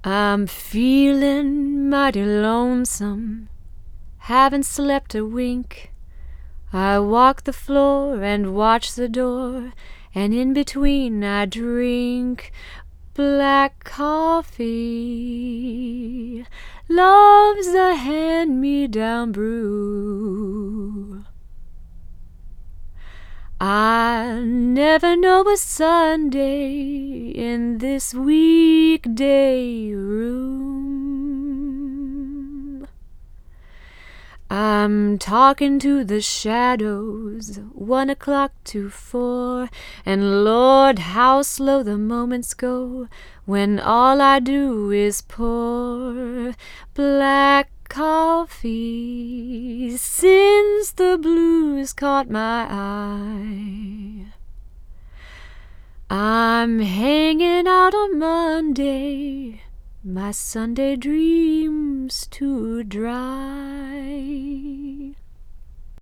I'm feeling mighty lonesome, haven't slept a wink. I walk the floor and watch the door, and in between I drink black coffee. Love's a hand-me-down brew. I never know a Sunday in this weekday room. I'm talking to the shadows, 1 o'clock to 4, and Lord, how slow the moments go when all I do is pour black coffee since the blues caught my eye. I'm hanging out on Monday, my Sunday dreams too dry.